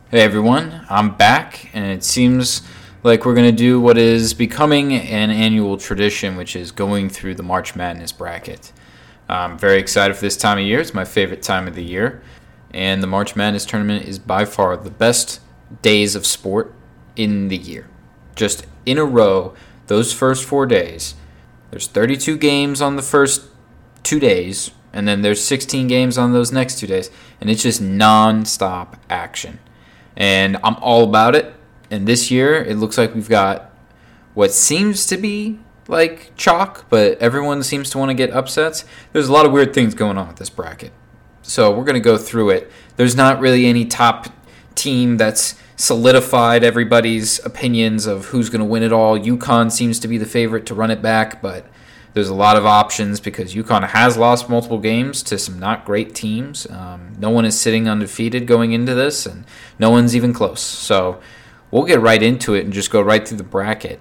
Hey everyone, I'm back, and it seems like we're going to do what is becoming an annual tradition, which is going through the March Madness bracket. I'm very excited for this time of year. It's my favorite time of the year, and the March Madness tournament is by far the best days of sport in the year. Just in a row, those first 4 days, there's 32 games on the first 2 days, and then there's 16 games on those next 2 days, and it's just non-stop action. And I'm all about it. And this year, it looks like we've got what seems to be like chalk, but everyone seems to want to get upsets. There's a lot of weird things going on with this bracket. So we're going to go through it. There's not really any top team that's solidified everybody's opinions of who's going to win it all. UConn seems to be the favorite to run it back, but there's a lot of options because UConn has lost multiple games to some not great teams. No one is sitting undefeated going into this, and no one's even close. So we'll get right into it and just go right through the bracket.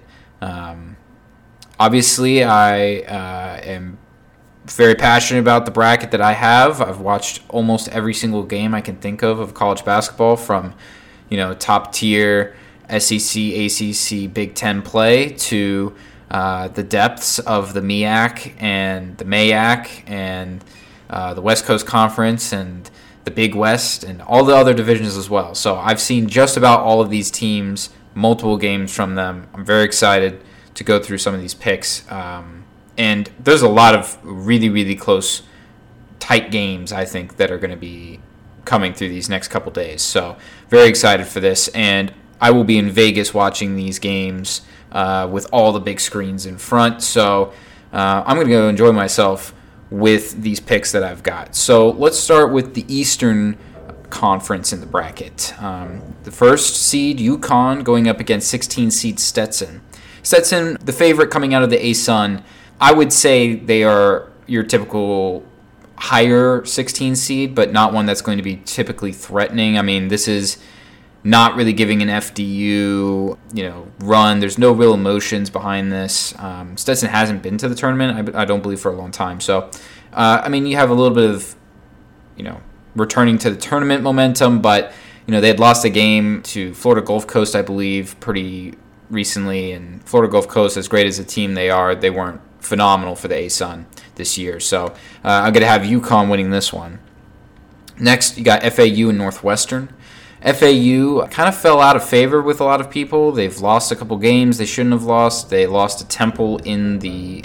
Obviously, I am very passionate about the bracket that I have. I've watched almost every single game I can think of college basketball, from top tier SEC, ACC, Big Ten play to the depths of the MEAC and the MAAC and the West Coast Conference and the Big West and all the other divisions as well. So I've seen just about all of these teams, multiple games from them. I'm very excited to go through some of these picks. And there's a lot of really, really close, tight games, I think, that are going to be coming through these next couple days. So very excited for this. And I will be in Vegas watching these games with all the big screens in front. So I'm going to go enjoy myself with these picks that I've got. So let's start with the Eastern Conference in the bracket. The first seed, UConn, going up against 16 seed Stetson. Stetson, the favorite coming out of the ASUN. I would say they are your typical higher 16 seed, but not one that's going to be typically threatening. I mean, this is not really giving an FDU, run. There's no real emotions behind this. Stetson hasn't been to the tournament, I don't believe, for a long time. So, you have a little bit of, returning to the tournament momentum, but, they had lost a game to Florida Gulf Coast, I believe, pretty recently. And Florida Gulf Coast, as great as a team they are, they weren't phenomenal for the ASUN this year. So, I'm going to have UConn winning this one. Next, you got FAU and Northwestern. FAU kind of fell out of favor with a lot of people. They've lost a couple games they shouldn't have lost. They lost to Temple in the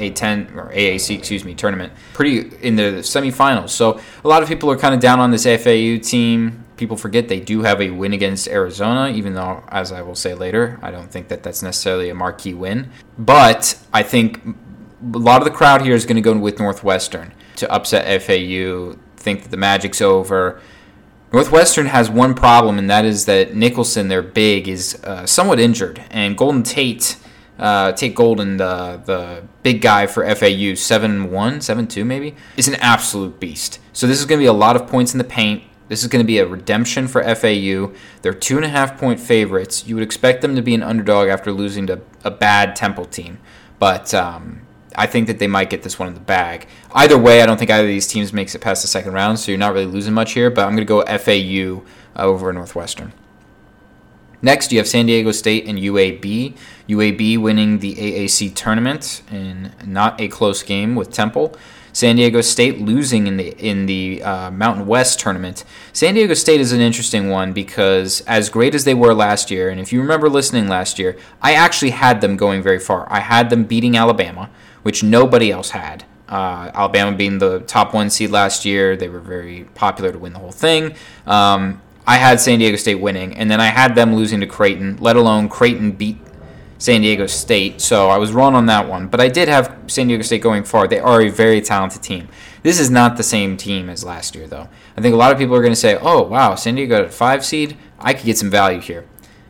AAC tournament, pretty in the semifinals. So a lot of people are kind of down on this FAU team. People forget they do have a win against Arizona, even though, as I will say later, I don't think that that's necessarily a marquee win. But I think a lot of the crowd here is going to go with Northwestern to upset FAU, think that the magic's over. Northwestern has one problem, and that is that Nicholson, their big, is somewhat injured. And Golden Tate Golden, the big guy for FAU, 7'1", 7'2", maybe, is an absolute beast. So this is going to be a lot of points in the paint. This is going to be a redemption for FAU. They're 2.5-point favorites. You would expect them to be an underdog after losing to a bad Temple team. But I think that they might get this one in the bag. Either way, I don't think either of these teams makes it past the second round, so you're not really losing much here, but I'm going to go FAU over Northwestern. Next, you have San Diego State and UAB. UAB winning the AAC tournament in not a close game with Temple. San Diego State losing in the Mountain West tournament. San Diego State is an interesting one because as great as they were last year, and if you remember listening last year, I actually had them going very far. I had them beating Alabama, which nobody else had. Alabama being the top 1 seed last year, they were very popular to win the whole thing. I had San Diego State winning, and then I had them losing to Creighton, let alone Creighton beat San Diego State, so I was wrong on that one. But I did have San Diego State going far. They are a very talented team. This is not the same team as last year, though. I think a lot of people are going to say, oh, wow, San Diego got a 5 seed? I could get some value here.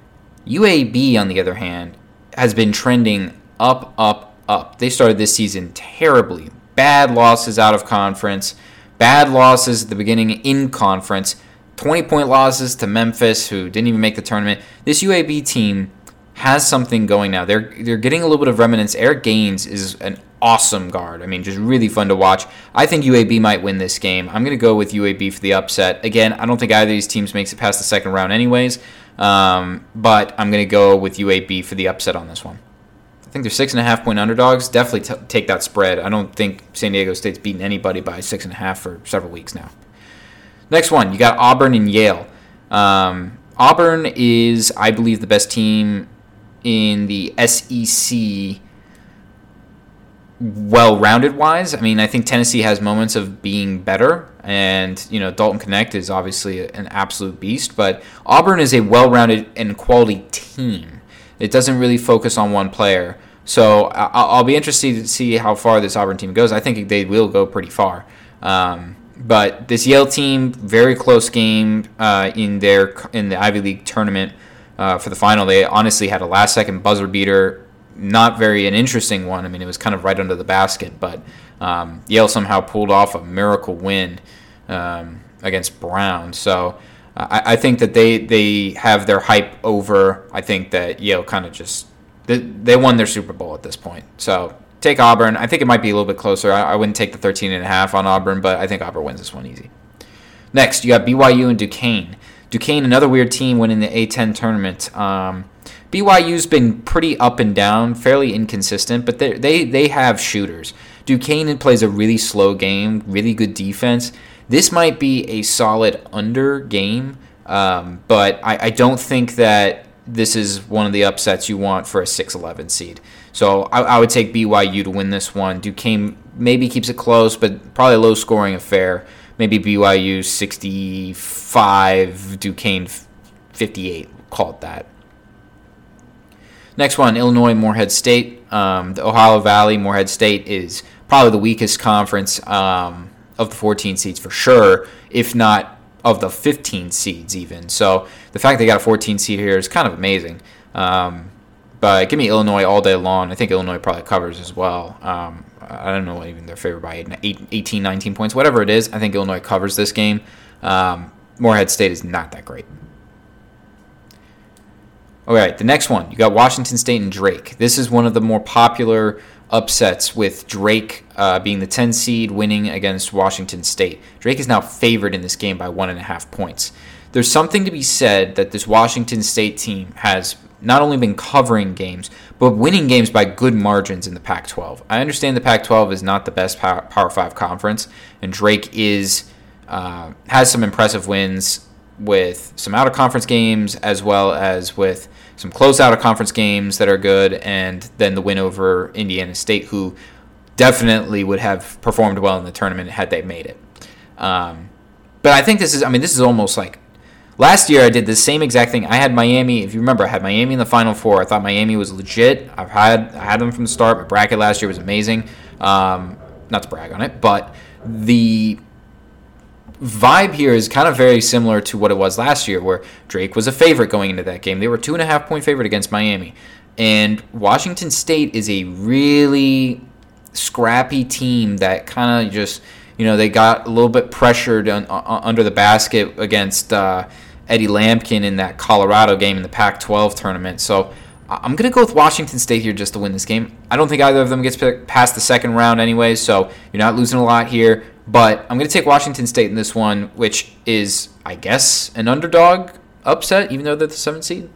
UAB, on the other hand, has been trending up, up, up. They started this season terribly. Bad losses out of conference, bad losses at the beginning in conference, 20-point losses to Memphis, who didn't even make the tournament. This UAB team has something going now. They're getting a little bit of remnants. Eric Gaines is an awesome guard. I mean, just really fun to watch. I think UAB might win this game. I'm going to go with UAB for the upset. Again, I don't think either of these teams makes it past the second round anyways, But I'm going to go with UAB for the upset on this one. I think they're 6.5-point underdogs. Definitely take that spread. I don't think San Diego State's beaten anybody by 6.5 for several weeks now. Next one, you got Auburn and Yale. Auburn is, I believe, the best team in the SEC, well-rounded wise. I mean, I think Tennessee has moments of being better, and Dalton Knecht is obviously an absolute beast. But Auburn is a well-rounded and quality team. It doesn't really focus on one player. So I'll be interested to see how far this Auburn team goes. I think they will go pretty far. But this Yale team, very close game in the Ivy League tournament for the final. They honestly had a last-second buzzer beater. Not very an interesting one. I mean, it was kind of right under the basket. But Yale somehow pulled off a miracle win against Brown. So I think that they have their hype over. I think that Yale kind of just they won their Super Bowl at this point. So take Auburn. I think it might be a little bit closer. I wouldn't take the 13.5 on Auburn, but I think Auburn wins this one easy. Next, you got BYU and Duquesne. Duquesne, another weird team, winning the A10 tournament. BYU's been pretty up and down, fairly inconsistent, but they have shooters. Duquesne plays a really slow game, really good defense. This might be a solid under game, but I don't think that this is one of the upsets you want for a 6-11 seed. So I would take BYU to win this one. Duquesne maybe keeps it close, but probably a low-scoring affair. Maybe BYU 65, Duquesne 58. Call it that. Next one, Illinois, Morehead State. The Ohio Valley, Morehead State is probably the weakest conference of the 14 seeds for sure, if not of the 15 seeds even. So the fact they got a 14 seed here is kind of amazing. But give me Illinois all day long. I think Illinois probably covers as well. I don't know even they're favored by 18, 19 points, whatever it is. I think Illinois covers this game. Morehead State is not that great. All right, the next one. You got Washington State and Drake. This is one of the more popular upsets, with Drake being the 10 seed winning against Washington State. Drake is now favored in this game by 1.5 points. There's something to be said that this Washington State team has not only been covering games, but winning games by good margins in the Pac-12. I understand the Pac-12 is not the best Power 5 conference, and Drake has some impressive wins with some out-of-conference games as well as with some close out-of-conference games that are good, and then the win over Indiana State, who definitely would have performed well in the tournament had they made it. But I think this is almost like last year I did the same exact thing. I had Miami, if you remember, I had Miami in the Final Four. I thought Miami was legit. I had them from the start. My bracket last year was amazing. Not to brag on it, but the vibe here is kind of very similar to what it was last year, where Drake was a favorite going into that game. They were 2.5-point favorite against Miami. And Washington State is a really scrappy team that kind of just, they got a little bit pressured under the basket against Eddie Lampkin in that Colorado game in the Pac-12 tournament. So I'm going to go with Washington State here just to win this game. I don't think either of them gets past the second round anyway, so you're not losing a lot here. But I'm going to take Washington State in this one, which is, I guess, an underdog upset, even though they're the 7th seed.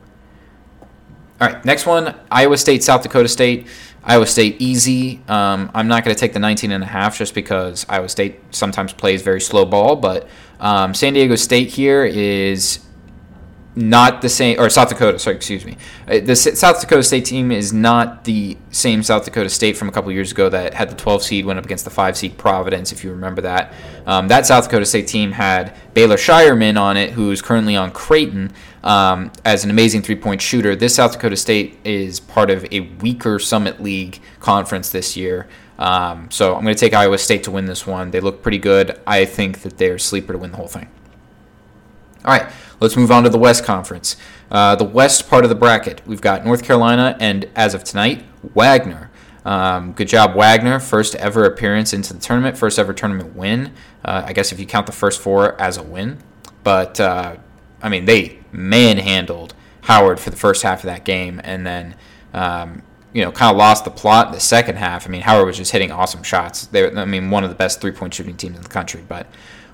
All right, next one, Iowa State, South Dakota State. Iowa State easy. I'm not going to take the 19.5 just because Iowa State sometimes plays very slow ball. But San Diego State here is not the same, or South Dakota, sorry, excuse me. The South Dakota State team is not the same South Dakota State from a couple years ago that had the 12 seed, went up against the 5 seed Providence, if you remember that. That South Dakota State team had Baylor Shireman on it, who's currently on Creighton, as an amazing three-point shooter. This South Dakota State is part of a weaker Summit League conference this year. So I'm going to take Iowa State to win this one. They look pretty good. I think that they're a sleeper to win the whole thing. All right, let's move on to the West Conference. The West part of the bracket, we've got North Carolina and, as of tonight, Wagner. Good job, Wagner. First ever appearance into the tournament, first ever tournament win. I guess if you count the first 4 as a win. But, they manhandled Howard for the first half of that game, and then, kind of lost the plot in the second half. Howard was just hitting awesome shots. One of the best three-point shooting teams in the country. But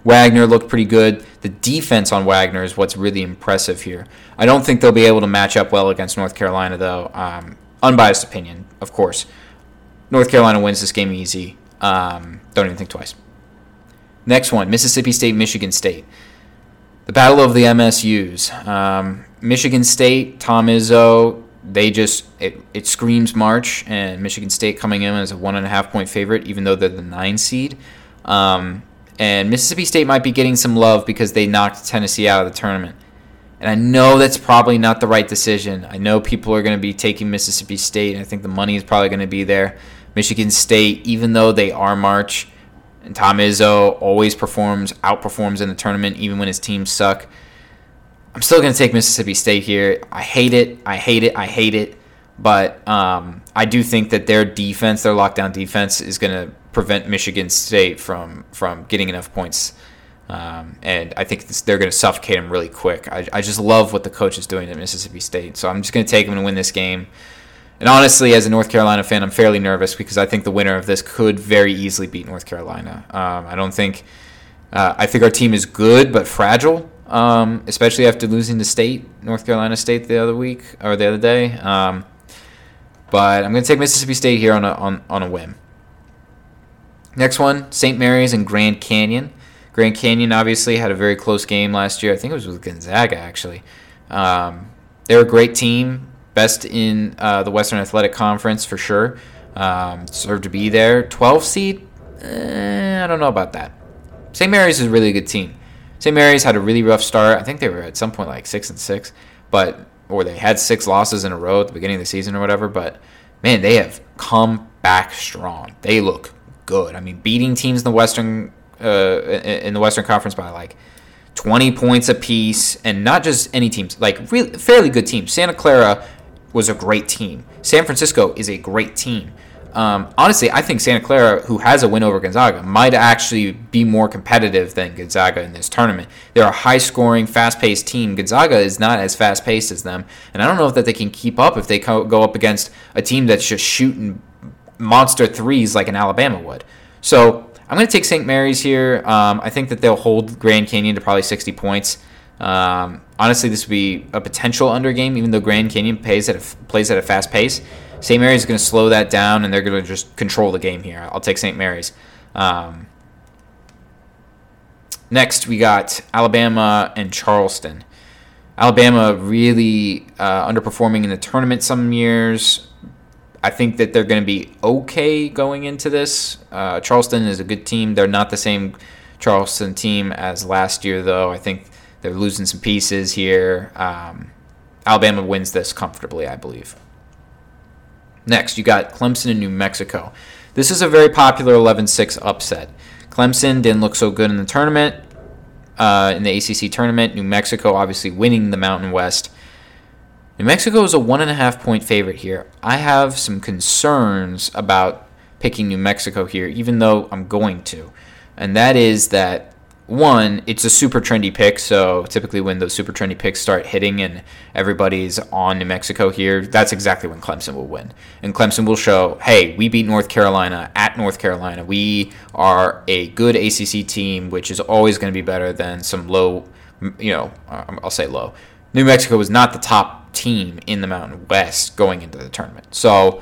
Wagner looked pretty good. The defense on Wagner is what's really impressive here. I don't think they'll be able to match up well against North Carolina, though. Unbiased opinion, of course. North Carolina wins this game easy. Don't even think twice. Next one, Mississippi State, Michigan State. The battle of the MSUs. Michigan State, Tom Izzo, it screams March, and Michigan State coming in as a 1.5-point favorite, even though they're the 9 seed. And Mississippi State might be getting some love because they knocked Tennessee out of the tournament. And I know that's probably not the right decision. I know people are going to be taking Mississippi State, and I think the money is probably going to be there. Michigan State, even though they are March, and Tom Izzo always outperforms in the tournament, even when his teams suck, I'm still going to take Mississippi State here. I hate it. But I do think that their defense, their lockdown defense, is going to prevent Michigan State from getting enough points. And I think they're going to suffocate them really quick. I just love what the coach is doing at Mississippi State. So I'm just going to take them to win this game. And honestly, as a North Carolina fan, I'm fairly nervous because I think the winner of this could very easily beat North Carolina. I think our team is good but fragile, especially after losing to North Carolina State the other day. But I'm going to take Mississippi State here on a whim. Next one, St. Mary's and Grand Canyon. Grand Canyon obviously had a very close game last year. I think it was with Gonzaga, actually. They're a great team, best in the Western Athletic Conference for sure. Deserve to be there. 12 seed? I don't know about that. St. Mary's is a really good team. St. Mary's had a really rough start. I think they were at some point like 6-6, or they had 6 losses in a row at the beginning of the season or whatever. But man, they have come back strong. They look good. I mean, beating teams in the Western Conference by like 20 points apiece, and not just any teams, like really fairly good teams. Santa Clara was a great team. San Francisco is a great team. Honestly, I think Santa Clara, who has a win over Gonzaga, might actually be more competitive than Gonzaga in this tournament. They're a high-scoring, fast-paced team. Gonzaga is not as fast-paced as them, and I don't know if they can keep up if they go up against a team that's just shooting monster threes like an Alabama would. So I'm going to take St. Mary's here. I think that they'll hold Grand Canyon to probably 60 points. Honestly, this would be a potential under game, even though Grand Canyon plays at a fast pace. St. Mary's is going to slow that down, and they're going to just control the game here. I'll take St. Mary's. Next, we got Alabama and Charleston. Alabama really underperforming in the tournament some years. I think that they're going to be okay going into this. Charleston is a good team. They're not the same Charleston team as last year, though. I think they're losing some pieces here. Alabama wins this comfortably, I believe. Next, you got Clemson and New Mexico. This is a very popular 11-6 upset. Clemson didn't look so good in the tournament, in the ACC tournament. New Mexico obviously winning the Mountain West. New Mexico is a 1.5-point favorite here. I have some concerns about picking New Mexico here, even though I'm going to. And that is that, one, it's a super trendy pick, so typically when those super trendy picks start hitting and everybody's on New Mexico here, that's exactly when Clemson will win. And Clemson will show, hey, we beat North Carolina at North Carolina. We are a good ACC team, which is always going to be better than some low, I'll say low. New Mexico was not the top team in the Mountain West going into the tournament. So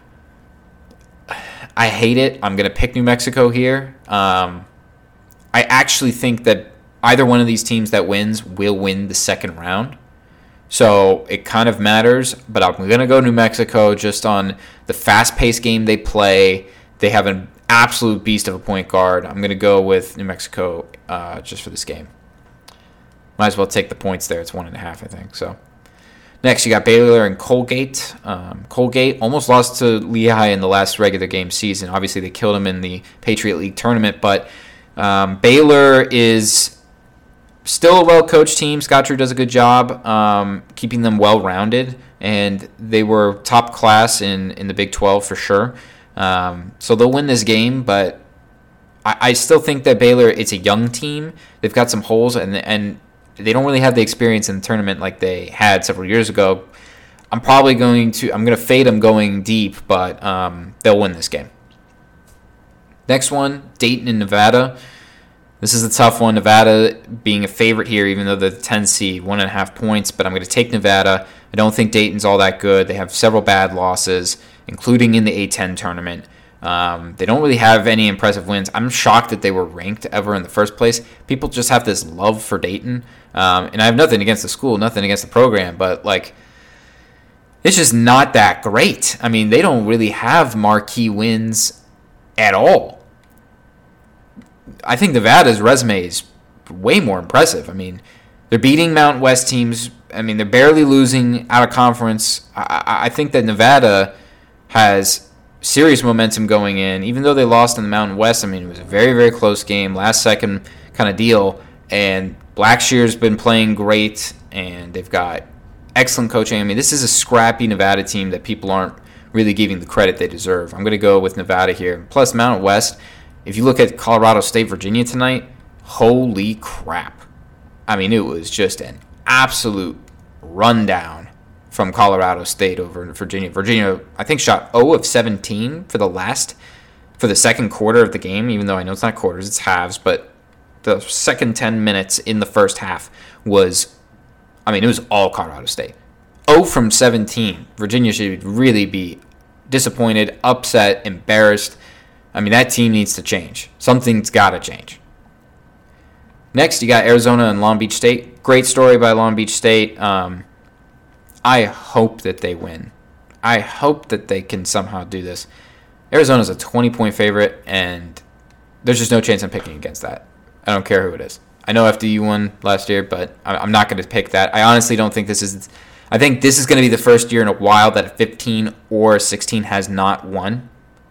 I hate it. I'm going to pick New Mexico here. I actually think that either one of these teams that wins will win the second round. So it kind of matters, but I'm going to go New Mexico just on the fast-paced game they play. They have an absolute beast of a point guard. I'm going to go with New Mexico just for this game. Might as well take the points there. It's 1.5, I think. So next, you got Baylor and Colgate. Colgate almost lost to Lehigh in the last regular game season. Obviously, they killed them in the Patriot League tournament, but Baylor is still a well-coached team. Scott Drew does a good job keeping them well-rounded, and they were top class in the Big 12 for sure. So they'll win this game, but I still think that Baylor, it's a young team. They've got some holes, and they don't really have the experience in the tournament like they had several years ago. I'm going to fade them going deep, but they'll win this game. Next one, Dayton and Nevada. This is a tough one. Nevada being a favorite here, even though they're the 10 seed, 1.5 points. But I'm going to take Nevada. I don't think Dayton's all that good. They have several bad losses, including in the A-10 tournament. They don't really have any impressive wins. I'm shocked that they were ranked ever in the first place. People just have this love for Dayton. And I have nothing against the school, nothing against the program, but like, it's just not that great. I mean, they don't really have marquee wins at all. I think Nevada's resume is way more impressive. I mean, they're beating Mountain West teams. I mean, they're barely losing out of conference. I think that Nevada has serious momentum going in. Even though they lost in the Mountain West, I mean, it was a very, very close game, last second kind of deal. And Blackshear's been playing great, and they've got excellent coaching. I mean, this is a scrappy Nevada team that people aren't really giving the credit they deserve. I'm going to go with Nevada here. Plus, Mountain West, if you look at Colorado State, Virginia tonight, holy crap. I mean, it was just an absolute rundown from Colorado State over Virginia. Virginia, I think, shot 0 of 17 for the second quarter of the game, even though I know it's not quarters, it's halves, but the second 10 minutes in the first half was, I mean, it was all Colorado State. 0 from 17. Virginia should really be disappointed, upset, embarrassed. I mean, that team needs to change. Something's got to change. Next, you got Arizona and Long Beach State. Great story by Long Beach State. I hope that they win. I hope that they can somehow do this. Arizona's a 20-point favorite, and there's just no chance I'm picking against that. I don't care who it is. I know FDU won last year, but I'm not going to pick that. I honestly don't think this is... I think this is going to be the first year in a while that a 15 or 16 has not won.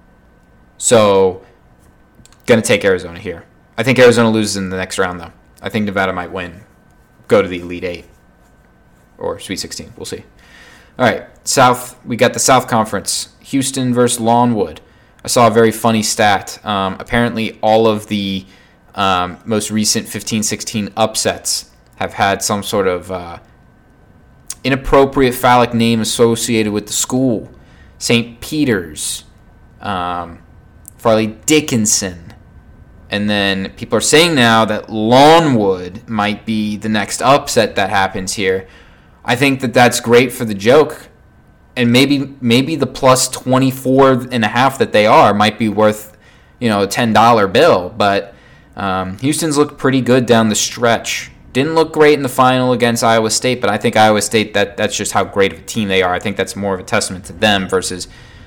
So, going to take Arizona here. I think Arizona loses in the next round, though. I think Nevada might win. Go to the Elite Eight. Or Sweet 16. We'll see. All right. South. We got the South Conference. Houston versus Longwood. I saw a very funny stat. Apparently, all of the most recent 15-16 upsets have had some sort of inappropriate phallic name associated with the school. St. Peter's. Farley Dickinson. And then people are saying now that Longwood might be the next upset that happens here. I think that that's great for the joke. And maybe the plus 24.5 that they are might be worth, a $10 bill. But Houston's looked pretty good down the stretch. Didn't look great in the final against Iowa State, but I think Iowa State, that's just how great of a team they are. I think that's more of a testament to them versus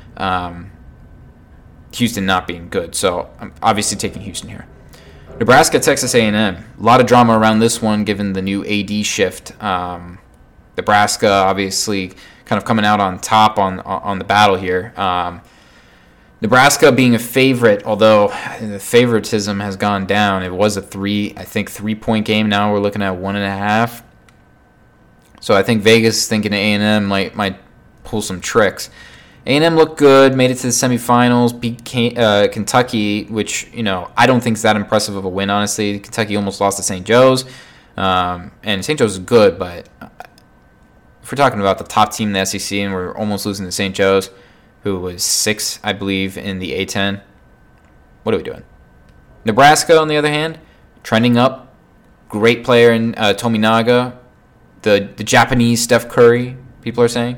Houston not being good. So I'm obviously taking Houston here. Nebraska, Texas A&M. A lot of drama around this one given the new AD shift. Nebraska obviously kind of coming out on top on the battle here. Nebraska being a favorite, although the favoritism has gone down. It was a 3-point game. Now we're looking at 1.5. So I think Vegas thinking A&M might pull some tricks. A&M looked good, made it to the semifinals, beat Kentucky, which, I don't think is that impressive of a win, honestly. Kentucky almost lost to St. Joe's. And St. Joe's is good, but if we're talking about the top team in the SEC and we're almost losing to St. Joe's, who was 6, I believe, in the A-10, what are we doing? Nebraska, on the other hand, trending up. Great player in Tominaga. The Japanese Steph Curry, people are saying.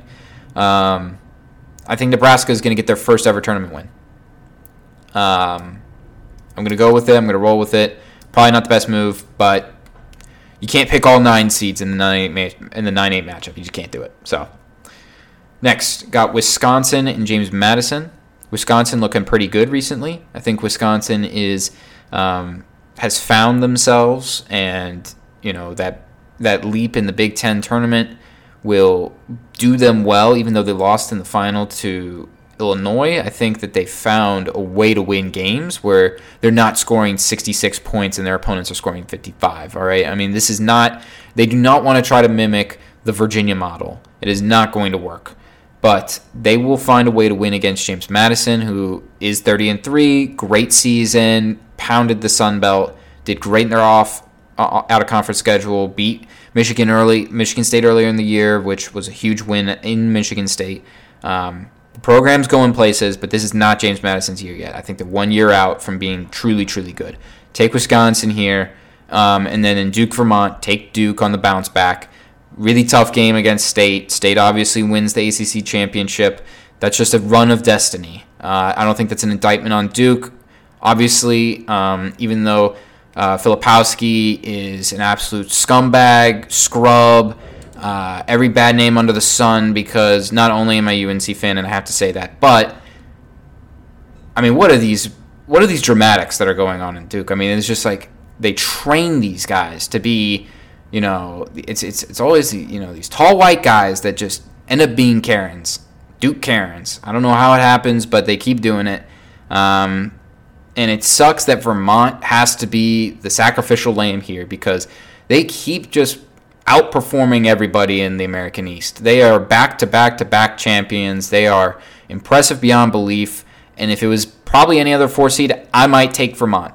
I think Nebraska is going to get their first ever tournament win. I'm going to go with it. I'm going to roll with it. Probably not the best move, but you can't pick all 9 seeds in the 9-8 matchup. You just can't do it. So next, got Wisconsin and James Madison. Wisconsin looking pretty good recently. I think Wisconsin has found themselves, and that leap in the Big Ten tournament will do them well, even though they lost in the final to Illinois. I think that they found a way to win games where they're not scoring 66 points and their opponents are scoring 55, all right? I mean, they do not want to try to mimic the Virginia model. It is not going to work. But they will find a way to win against James Madison, who is 30-3, great season, pounded the Sun Belt, did great in their out-of-conference schedule, beat Michigan State earlier in the year, which was a huge win in Michigan State. The program's going places, but this is not James Madison's year yet. I think they're 1 year out from being truly, truly good. take Wisconsin here. And then in Duke, Vermont, take Duke on the bounce back. Really tough game against State. State obviously wins the ACC championship. That's just a run of destiny. I don't think that's an indictment on Duke. Obviously, even though Filipowski is an absolute scumbag, scrub, every bad name under the sun, because not only am I a UNC fan, and I have to say that, but I mean, what are these dramatics that are going on in Duke? I mean, it's just like they train these guys to be, it's always these tall white guys that just end up being Karens, Duke Karens. I don't know how it happens, but they keep doing it. And it sucks that Vermont has to be the sacrificial lamb here because they keep just outperforming everybody in the American East. They are back-to-back-to-back champions. They are impressive beyond belief. And if it was probably any other 4 seed, I might take Vermont.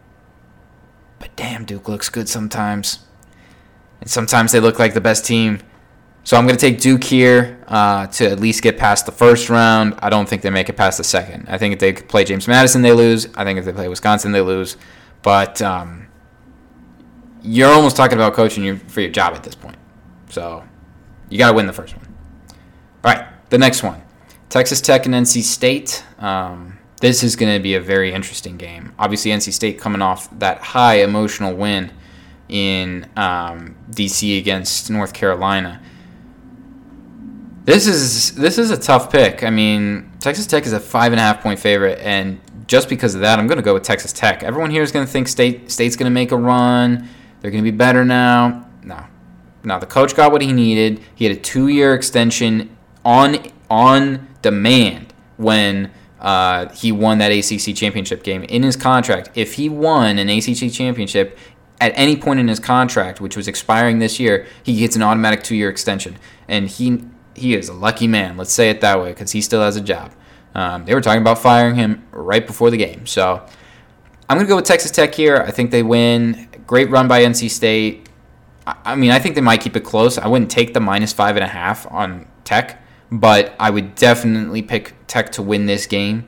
But damn, Duke looks good sometimes. And sometimes they look like the best team. So I'm going to take Duke here to at least get past the first round. I don't think they make it past the second. I think if they play James Madison, they lose. I think if they play Wisconsin, they lose. But you're almost talking about coaching for your job at this point. So you got to win the first one. All right, the next one. Texas Tech and NC State. This is going to be a very interesting game. Obviously, NC State coming off that high emotional win in D.C. against North Carolina. This is a tough pick. I mean, Texas Tech is a 5.5-point favorite, and just because of that, I'm going to go with Texas Tech. Everyone here is going to think State's going to make a run. They're going to be better now. No, the coach got what he needed. He had a 2-year extension on demand when he won that ACC championship game. In his contract, if he won an ACC championship at any point in his contract, which was expiring this year, he gets an automatic 2-year extension. And he is a lucky man, let's say it that way, because he still has a job. They were talking about firing him right before the game. So I'm going to go with Texas Tech here. I think they win. Great run by NC State. I mean, I think they might keep it close. I wouldn't take the -5.5 on Tech, but I would definitely pick Tech to win this game.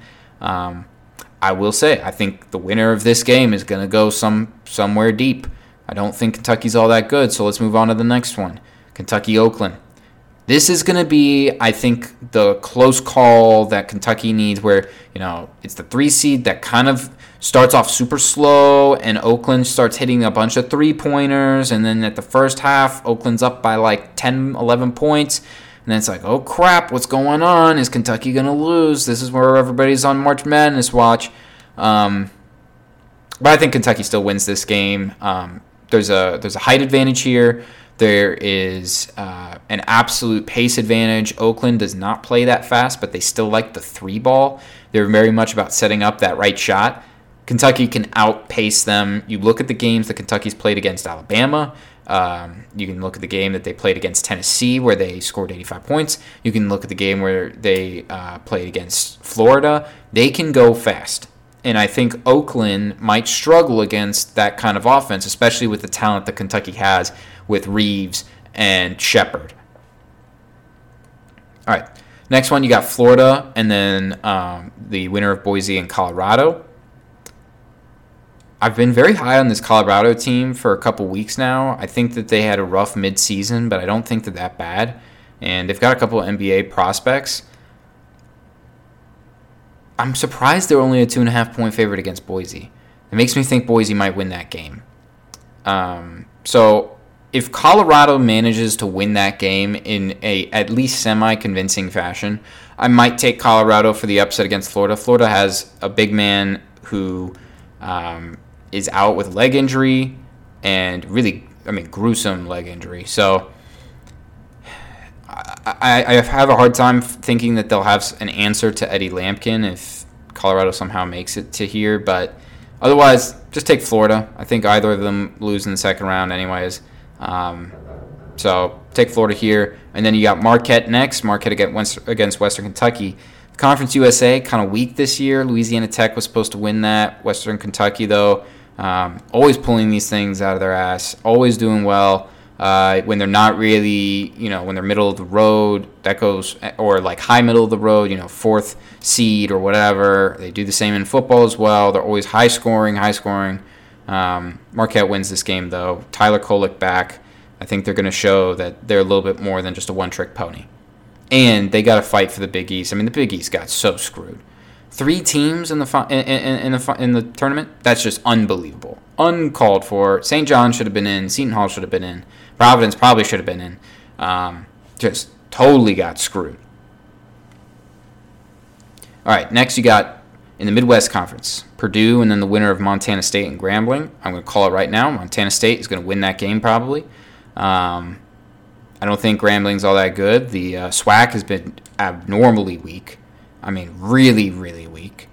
I will say, I think the winner of this game is going to go somewhere deep. I don't think Kentucky's all that good, so let's move on to the next one. Kentucky-Oakland. This is going to be, I think, the close call that Kentucky needs where, it's the 3 seed that kind of starts off super slow and Oakland starts hitting a bunch of 3-pointers. And then at the first half, Oakland's up by like 10, 11 points. And then it's like, oh, crap, what's going on? Is Kentucky going to lose? This is where everybody's on March Madness watch. But I think Kentucky still wins this game. There's a height advantage here. There is an absolute pace advantage. Oakland does not play that fast, but they still like the 3 ball. They're very much about setting up that right shot. Kentucky can outpace them. You look at the games that Kentucky's played against Alabama. You can look at the game that they played against Tennessee where they scored 85 points. You can look at the game where they played against Florida. They can go fast. And I think Oakland might struggle against that kind of offense, especially with the talent that Kentucky has with Reeves and Shepard. All right, next one, you got Florida and then the winner of Boise and Colorado. I've been very high on this Colorado team for a couple weeks now. I think that they had a rough midseason, but I don't think they're that bad. And they've got a couple of NBA prospects. I'm surprised they're only a 2.5-point favorite against Boise. It makes me think Boise might win that game. So if Colorado manages to win that game in a at least semi-convincing fashion, I might take Colorado for the upset against Florida. Florida has a big man who is out with leg injury and really, gruesome leg injury. So I have a hard time thinking that they'll have an answer to Eddie Lampkin if Colorado somehow makes it to here. But otherwise, just take Florida. I think either of them lose in the second round anyways. So take Florida here. And then you got Marquette next. Marquette against Western Kentucky. Conference USA, kind of weak this year. Louisiana Tech was supposed to win that. Western Kentucky, though, always pulling these things out of their ass. Always doing well. When they're not really, when they're middle of the road, that goes, or like high middle of the road, 4th seed or whatever. They do the same in football as well. They're always high scoring. Marquette wins this game, though. Tyler Kolek back. I think they're going to show that they're a little bit more than just a one-trick pony. And they got to fight for the Big East. I mean, the Big East got so screwed. 3 teams in the tournament. That's just unbelievable, uncalled for. St. John should have been in. Seton Hall should have been in. Providence probably should have been in. Just totally got screwed. All right, next you got in the Midwest Conference, Purdue, and then the winner of Montana State and Grambling. I'm going to call it right now. Montana State is going to win that game probably. I don't think Grambling's all that good. The SWAC has been abnormally weak. I mean, really, really weak.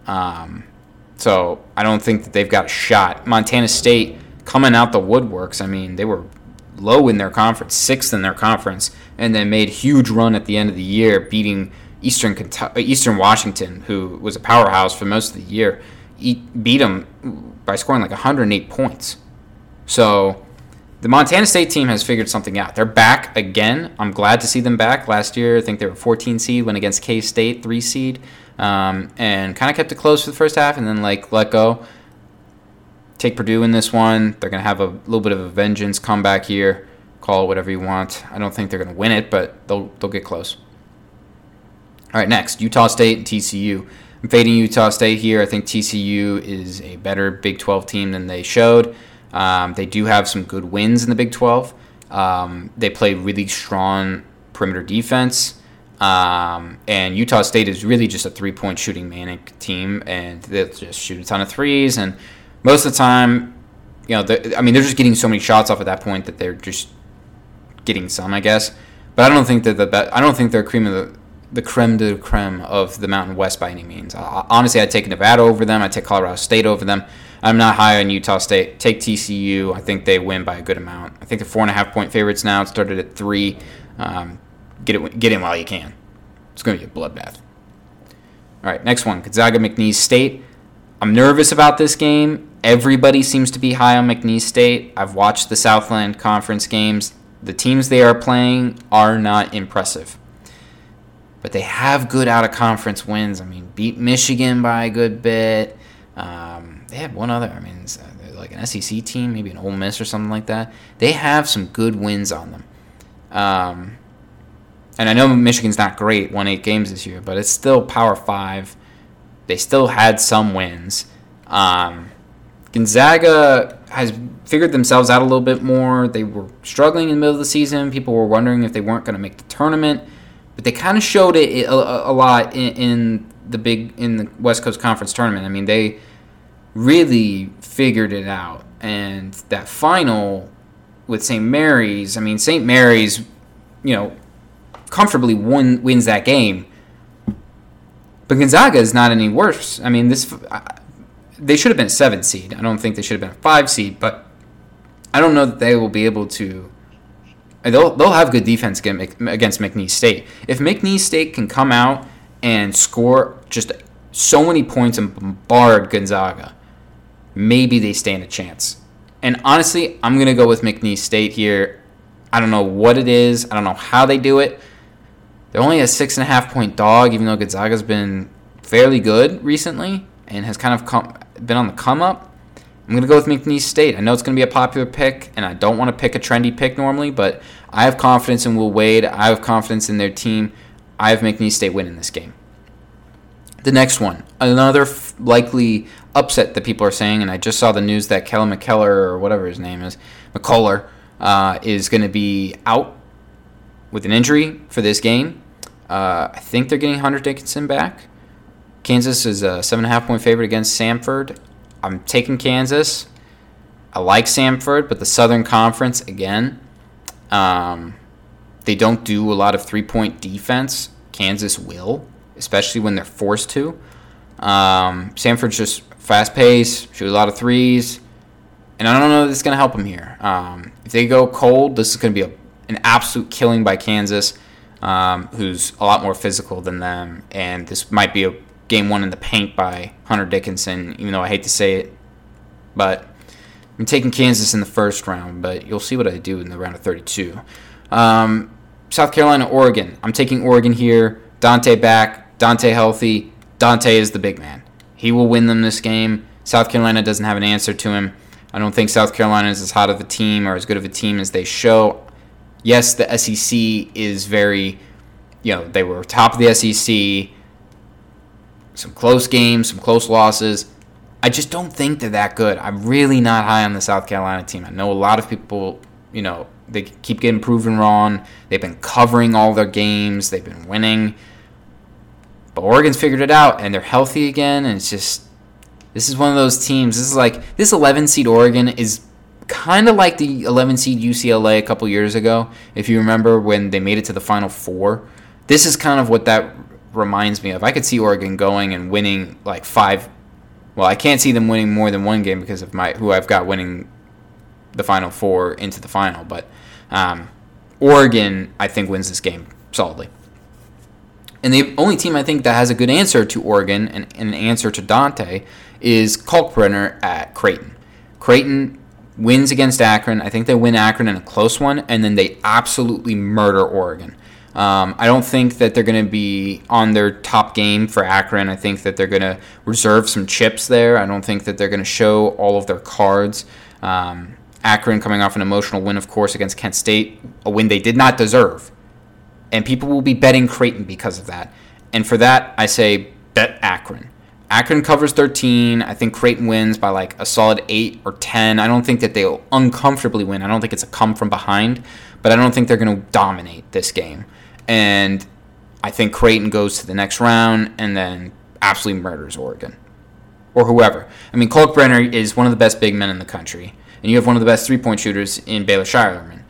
So I don't think that they've got a shot. Montana State coming out the woodworks. I mean, they were low in their conference, 6th in their conference, and then made a huge run at the end of the year, beating Eastern Washington, who was a powerhouse for most of the year. Beat them by scoring like 108 points. So the Montana State team has figured something out. They're back again. I'm glad to see them back. Last year, I think they were 14 seed, went against K-State, 3 seed, and kind of kept it close for the first half and then let go. Take Purdue in this one. They're going to have a little bit of a vengeance comeback here. Call it whatever you want. I don't think they're going to win it, but they'll get close. All right, next, Utah State and TCU. I'm fading Utah State here. I think TCU is a better Big 12 team than they showed. They do have some good wins in the Big 12. They play really strong perimeter defense. And Utah State is really just a three-point shooting manic team, and they'll just shoot a ton of threes. And most of the time, they're just getting so many shots off at that point that they're just getting some, I guess. But I don't think they're I don't think they're the creme de la creme of the Mountain West by any means. Honestly, I'd take Nevada over them. I'd take Colorado State over them. I'm not high on Utah State. Take TCU. I think they win by a good amount. I think they're 4.5-point favorites now. It started at 3. Get in while you can. It's going to be a bloodbath. All right, next one, Gonzaga McNeese State. I'm nervous about this game. Everybody seems to be high on McNeese State. I've watched the Southland Conference games. The teams they are playing are not impressive. But they have good out-of-conference wins. I mean, beat Michigan by a good bit. They had one other. I mean, like an SEC team, maybe an Ole Miss or something like that. They have some good wins on them. And I know Michigan's not great, won 8 games this year, but it's still Power 5. They still had some wins. Gonzaga has figured themselves out a little bit more. They were struggling in the middle of the season. People were wondering if they weren't going to make the tournament. But they kind of showed it a lot in the West Coast Conference tournament. I mean, they really figured it out. And that final with St. Mary's, I mean, St. Mary's, comfortably wins that game. But Gonzaga is not any worse. I mean, they should have been a 7 seed. I don't think they should have been a 5 seed, but I don't know that they will be able to. They'll have good defense against McNeese State. If McNeese State can come out and score just so many points and bombard Gonzaga, maybe they stand a chance. And honestly, I'm going to go with McNeese State here. I don't know what it is. I don't know how they do it. They're only a 6.5-point dog, even though Gonzaga's been fairly good recently and has kind of been on the come-up. I'm going to go with McNeese State. I know it's going to be a popular pick, and I don't want to pick a trendy pick normally, but I have confidence in Will Wade. I have confidence in their team. I have McNeese State winning this game. The next one, another likely upset that people are saying, and I just saw the news that Kellen McKellar, or whatever his name is, McCullough, is going to be out with an injury for this game. I think they're getting Hunter Dickinson back. Kansas is a 7.5-point favorite against Samford. I'm taking Kansas. I like Samford, but the Southern Conference, again, they don't do a lot of three-point defense. Kansas will, especially when they're forced to. Samford's just fast-paced, shoot a lot of threes, and I don't know if this is going to help them here. If they go cold, this is going to be an absolute killing by Kansas, who's a lot more physical than them, and this might be a game 1 in the paint by Hunter Dickinson, even though I hate to say it. But I'm taking Kansas in the first round, but you'll see what I do in the round of 32. South Carolina, Oregon. I'm taking Oregon here. Dante back. Dante healthy. Dante is the big man. He will win them this game. South Carolina doesn't have an answer to him. I don't think South Carolina is as hot of a team or as good of a team as they show. Yes, the SEC is very, they were top of the SEC, some close games, some close losses. I just don't think they're that good. I'm really not high on the South Carolina team. I know a lot of people, they keep getting proven wrong. They've been covering all their games. They've been winning. But Oregon's figured it out, and they're healthy again, and it's just, this is one of those teams. This 11 seed Oregon is kind of like the 11 seed UCLA a couple years ago, if you remember when they made it to the Final Four. This is kind of what that reminds me of. I could see Oregon going and winning like 5. Well, I can't see them winning more than one game because of who I've got winning the Final Four into the final. But Oregon, I think, wins this game solidly. And the only team I think that has a good answer to Oregon and an answer to Dante is Kalkbrenner at Creighton. Creighton wins against Akron. I think they win Akron in a close one, and then they absolutely murder Oregon. I don't think that they're going to be on their top game for Akron. I think that they're going to reserve some chips there. I don't think that they're going to show all of their cards. Akron coming off an emotional win, of course, against Kent State, a win they did not deserve. And people will be betting Creighton because of that. And for that, I say bet Akron. Akron covers 13. I think Creighton wins by like a solid 8 or 10. I don't think that they'll uncomfortably win. I don't think it's a come from behind. But I don't think they're going to dominate this game. And I think Creighton goes to the next round and then absolutely murders Oregon. Or whoever. I mean, Kalkbrenner is one of the best big men in the country. And you have one of the best three-point shooters in Baylor Scheierman.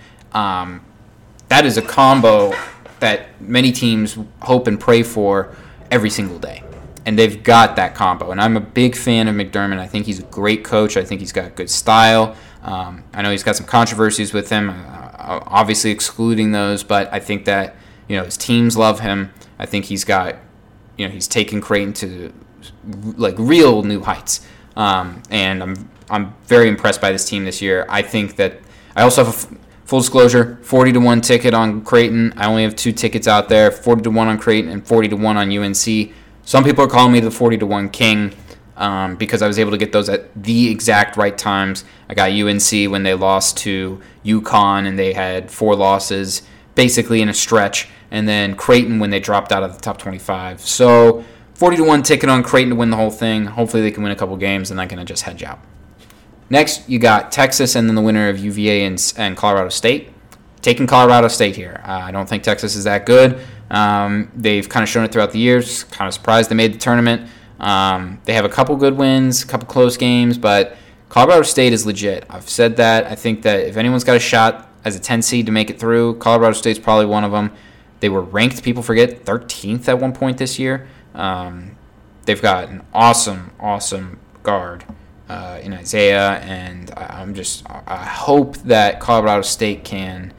That is a combo that many teams hope and pray for every single day. And they've got that combo. And I'm a big fan of McDermott. I think he's a great coach. I think he's got good style. I know he's got some controversies with him, obviously excluding those. But I think that, his teams love him. I think he's got, he's taken Creighton to, like, real new heights. And I'm very impressed by this team this year. I think that I also have full disclosure, 40-1 ticket on Creighton. I only have 2 tickets out there, 40-1 on Creighton and 40-1 on UNC. Some people are calling me the 40-1 king because I was able to get those at the exact right times. I got UNC when they lost to UConn and they had 4 losses basically in a stretch, and then Creighton when they dropped out of the top 25. So 40-1 ticket on Creighton to win the whole thing. Hopefully they can win a couple games and I'm going to just hedge out. Next, you got Texas and then the winner of UVA and Colorado State. Taking Colorado State here. I don't think Texas is that good. They've kind of shown it throughout the years. Kind of surprised they made the tournament. They have a couple good wins, a couple close games, but Colorado State is legit. I've said that. I think that if anyone's got a shot as a 10 seed to make it through, Colorado State's probably one of them. They were ranked, people forget, 13th at one point this year. They've got an awesome guard in Isaiah, and I hope that Colorado State can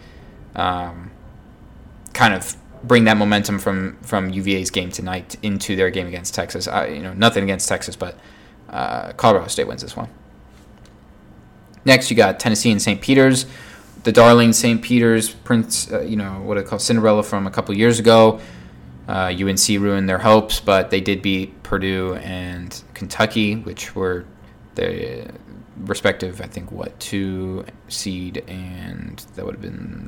kind of bring that momentum from UVA's game tonight into their game against Texas. Nothing against Texas, but Colorado State wins this one. Next, you got Tennessee and St. Peter's. The darling St. Peter's Prince, what I call Cinderella from a couple years ago. UNC ruined their hopes, but they did beat Purdue and Kentucky, which were the respective, 2 seed, and that would have been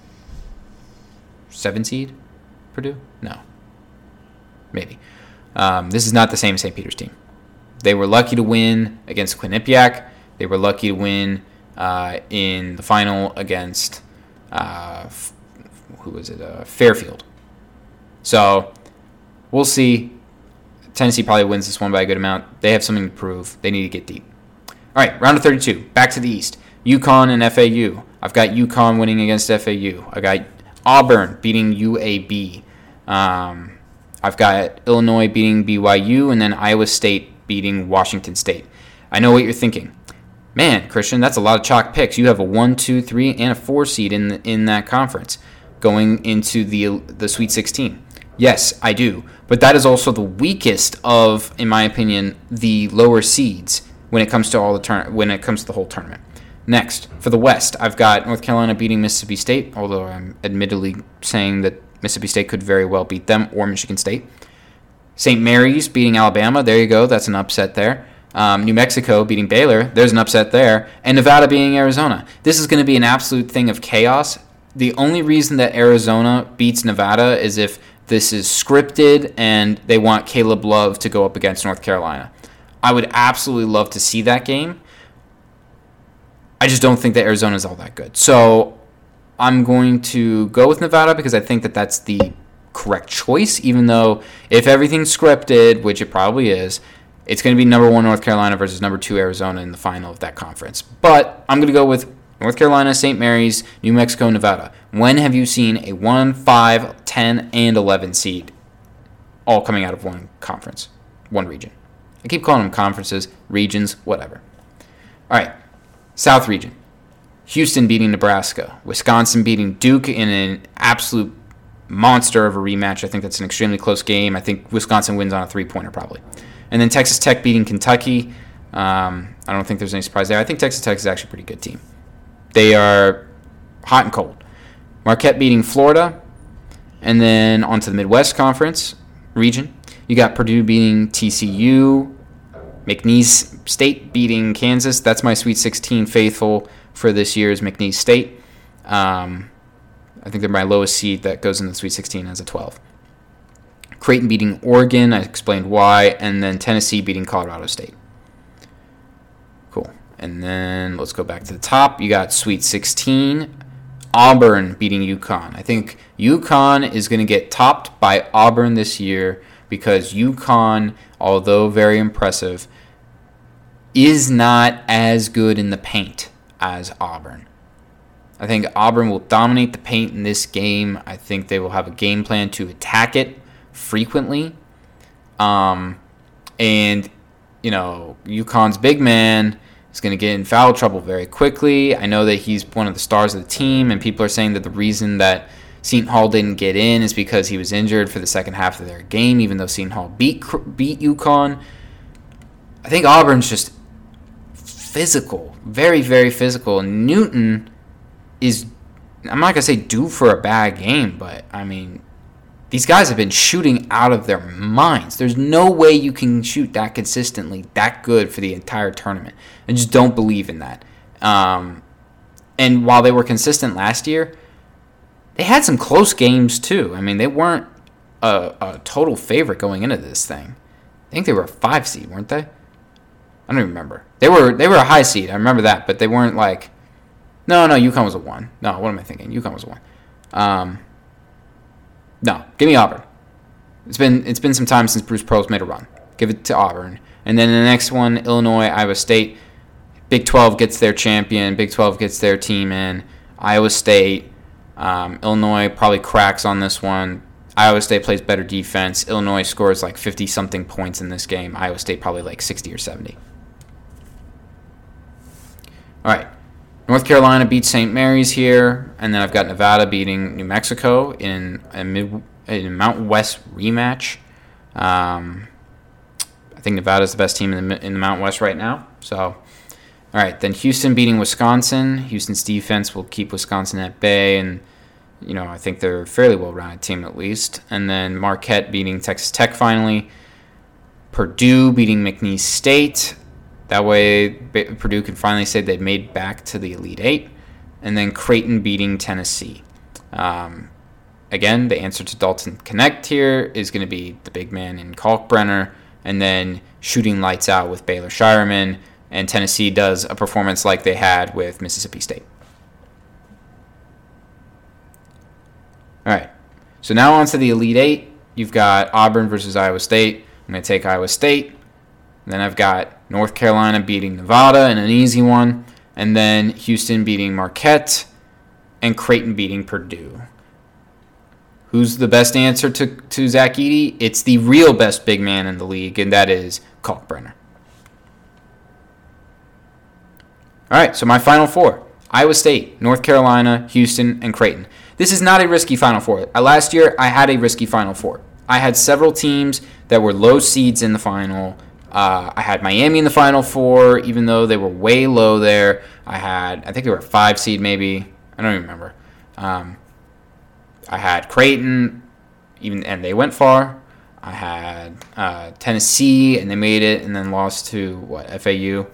7 seed Purdue? No. Maybe. This is not the same St. Peter's team. They were lucky to win against Quinnipiac. They were lucky to win in the final against, Fairfield. So, we'll see. Tennessee probably wins this one by a good amount. They have something to prove. They need to get deep. All right, round of 32. Back to the East. UConn and FAU. I've got UConn winning against FAU. I got Auburn beating UAB. I've got Illinois beating BYU, and then Iowa State beating Washington State. I know what you're thinking. Man, Christian, that's a lot of chalk picks. You have a 1, 2, 3, and a 4 seed in that conference going into the Sweet 16. Yes, I do. But that is also the weakest of, in my opinion, the lower seeds when it comes to the whole tournament. Next, for the West, I've got North Carolina beating Mississippi State, although I'm admittedly saying that Mississippi State could very well beat them, or Michigan State. St. Mary's beating Alabama. There you go. That's an upset there. New Mexico beating Baylor. There's an upset there. And Nevada beating Arizona. This is going to be an absolute thing of chaos. The only reason that Arizona beats Nevada is if this is scripted and they want Caleb Love to go up against North Carolina. I would absolutely love to see that game. I just don't think that Arizona is all that good. So I'm going to go with Nevada because I think that that's the correct choice, even though if everything's scripted, which it probably is, it's going to be number 1 North Carolina versus number 2 Arizona in the final of that conference. But I'm going to go with North Carolina, St. Mary's, New Mexico, Nevada. When have you seen a 1, 5, 10, and 11 seed all coming out of one conference, one region? I keep calling them conferences, regions, whatever. All right, South region. Houston beating Nebraska. Wisconsin beating Duke in an absolute monster of a rematch. I think that's an extremely close game. I think Wisconsin wins on a 3-pointer probably. And then Texas Tech beating Kentucky. I don't think there's any surprise there. I think Texas Tech is actually a pretty good team. They are hot and cold. Marquette beating Florida. And then on to the Midwest Conference region. You got Purdue beating TCU. McNeese State beating Kansas. That's my Sweet 16 faithful for this year's McNeese State. I think they're my lowest seed that goes into the Sweet 16 as a 12. Creighton beating Oregon. I explained why. And then Tennessee beating Colorado State. Cool. And then let's go back to the top. You got Sweet 16. Auburn beating UConn. I think UConn is going to get topped by Auburn this year because UConn, although very impressive, is not as good in the paint as Auburn. I think Auburn will dominate the paint in this game. I think they will have a game plan to attack it frequently. And, UConn's big man is going to get in foul trouble very quickly. I know that he's one of the stars of the team, and people are saying that the reason that Seton Hall didn't get in is because he was injured for the second half of their game, even though Seton Hall beat UConn. I think Auburn's just physical, very, very physical. And Newton is, I'm not going to say due for a bad game, but, these guys have been shooting out of their minds. There's no way you can shoot that consistently, that good for the entire tournament. I just don't believe in that. And while they were consistent last year, they had some close games too. They weren't a total favorite going into this thing. I think they were a 5 seed, weren't they? I don't even remember. They were a high seed. I remember that, but they weren't like. No, UConn was a 1. No, what am I thinking? UConn was a 1. No, give me Auburn. It's been some time since Bruce Pearl's made a run. Give it to Auburn. And then the next one, Illinois, Iowa State. Big 12 gets their champion. Big 12 gets their team in. Iowa State. Illinois probably cracks on this one. Iowa State plays better defense. Illinois scores like 50-something points in this game. Iowa State probably like 60 or 70. All right. North Carolina beats St. Mary's here, and then I've got Nevada beating New Mexico in a Mountain West rematch. I think Nevada's the best team in the Mountain West right now. So, all right, then Houston beating Wisconsin. Houston's defense will keep Wisconsin at bay, and I think they're a fairly well-rounded team at least. And then Marquette beating Texas Tech finally. Purdue beating McNeese State. That way, Purdue can finally say they've made back to the Elite Eight. And then Creighton beating Tennessee. Again, the answer to Dalton Connect here is going to be the big man in Kalkbrenner. And then shooting lights out with Baylor Shireman. And Tennessee does a performance like they had with Mississippi State. All right. So now on to the Elite Eight. You've got Auburn versus Iowa State. I'm going to take Iowa State. Then I've got North Carolina beating Nevada in an easy one. And then Houston beating Marquette. And Creighton beating Purdue. Who's the best answer to Zach Edey? It's the real best big man in the league, and that is Kalkbrenner. All right, so my Final Four. Iowa State, North Carolina, Houston, and Creighton. This is not a risky Final Four. Last year, I had a risky Final Four. I had several teams that were low seeds in the final. I had Miami in the Final Four, even though they were way low there. I think they were a 5 seed maybe. I don't even remember. I had Creighton, and they went far. I had Tennessee, and they made it, and then lost to FAU.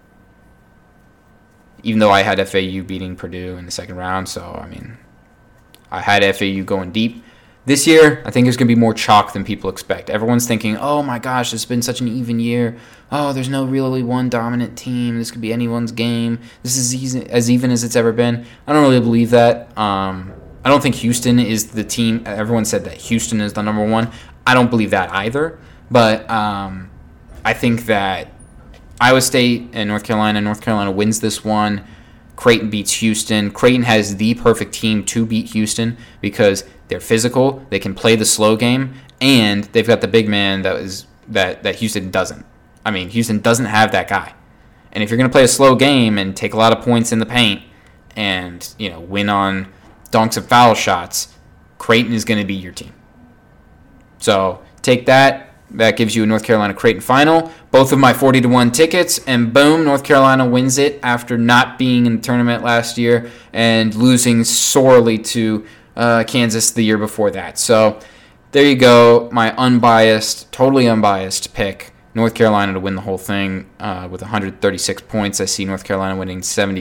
Even though I had FAU beating Purdue in the second round, so I mean, I had FAU going deep. This year, I think it's going to be more chalk than people expect. Everyone's thinking, oh my gosh, it's been such an even year. Oh, there's no really one dominant team. This could be anyone's game. This is as even as it's ever been. I don't really believe that. I don't think Houston is the team. Everyone said that Houston is the number one. I don't believe that either. But I think that Iowa State and North Carolina wins this one. Creighton beats Houston. Creighton has the perfect team to beat Houston because they're physical, they can play the slow game, and they've got the big man that Houston doesn't. I mean, Houston doesn't have that guy. And if you're going to play a slow game and take a lot of points in the paint and, win on dunks and foul shots, Creighton is going to be your team. So take that. That gives you a North Carolina Creighton final. Both of my 40-1 tickets, and boom, North Carolina wins it after not being in the tournament last year and losing sorely to Kansas the year before that. So there you go, my totally unbiased pick. North Carolina to win the whole thing with 136 points. I see North Carolina winning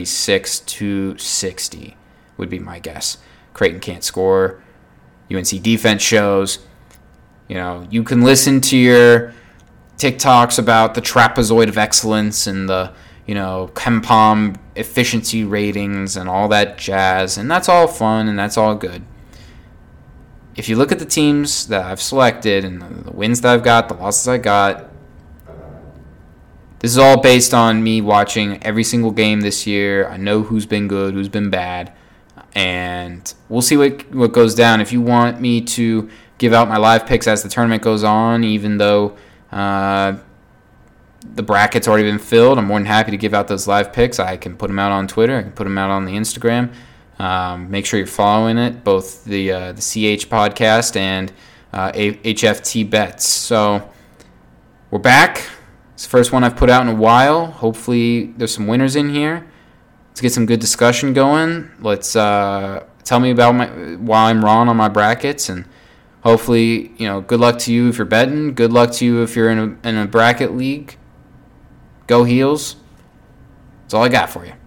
76-60 would be my guess. Creighton can't score. UNC defense shows. You can listen to your TikToks about the trapezoid of excellence and the, KenPom efficiency ratings and all that jazz, and that's all fun and that's all good. If you look at the teams that I've selected and the wins that I've got, the losses I got, this is all based on me watching every single game this year. I know who's been good, who's been bad, and we'll see what goes down. If you want me to give out my live picks as the tournament goes on, even though the bracket's already been filled, I'm more than happy to give out those live picks. I can put them out on Twitter. I can put them out on the Instagram. Make sure you're following it, both the CH podcast and HFT Bets. So we're back. It's the first one I've put out in a while. Hopefully there's some winners in here. Let's get some good discussion going. Let's tell me about why I'm wrong on my brackets, and hopefully, good luck to you if you're betting. Good luck to you if you're in a bracket league. Go Heels. That's all I got for you.